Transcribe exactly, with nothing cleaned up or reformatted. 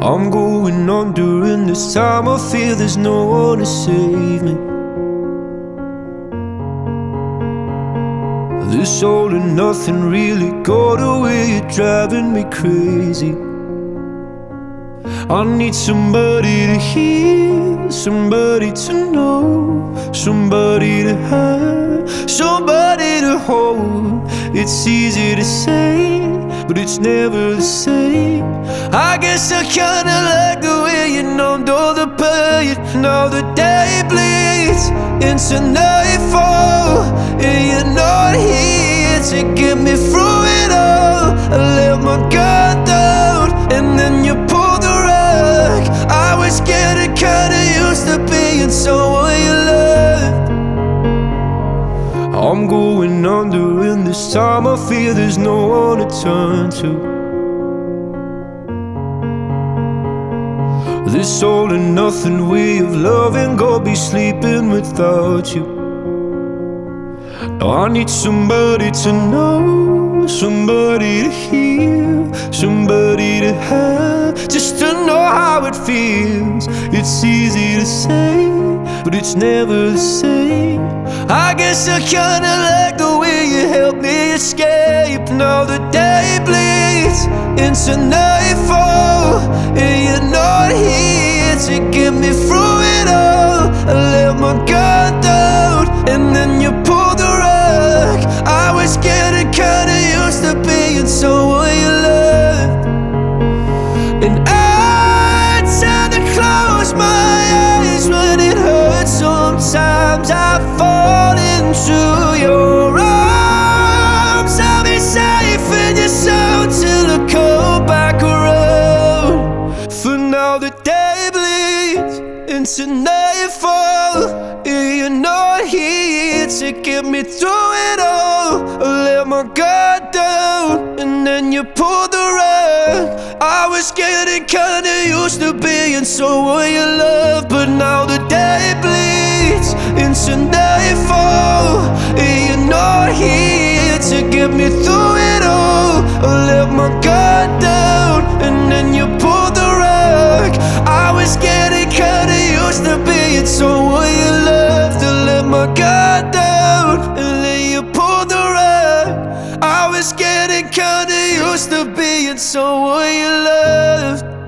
I'm going on during this time. I feel there's no one to save me. This all and nothing really got away, you're driving me crazy. I need somebody to hear, somebody to know, somebody to have, somebody to hold. It's easy to say, but it's never the same. I guess I kinda like the way you numbed all the pain. Now the day bleeds into nightfall, and you're not here to get me through it all. I let my guard down, and then you pulled the rug. I was getting kinda used to being someone you loved. I'm going under in this time. I feel there's no one to turn to. This all and nothing way of loving, go be sleeping without you. Now I need somebody to know, somebody to hear, somebody to have, just to know how it feels. It's easy to say, but it's never the same. I guess I kinda like the way you helped me escape. Now the day bleeds into nightfall, and you're not here to get me through it all. I let my guard down, and then you pulled the rug. I was getting kinda used to being someone you loved, and I tend to close my eyes when it hurts. Sometimes I fall into your arms. I'll be safe in your soul till I come back around. For now the day bleeds into nightfall, and you're not here to get me through it all. I let my guard down, and then you pulled the rug. I was getting kinda used to being someone you love, but now the day bleeds into nightfall, and you're not here to get me through it all. I let my guard down, and then you pulled the rug. I was getting kinda used to being someone you loved. I let my guard down, and then you pulled the rug. I was getting kinda used to being someone you loved.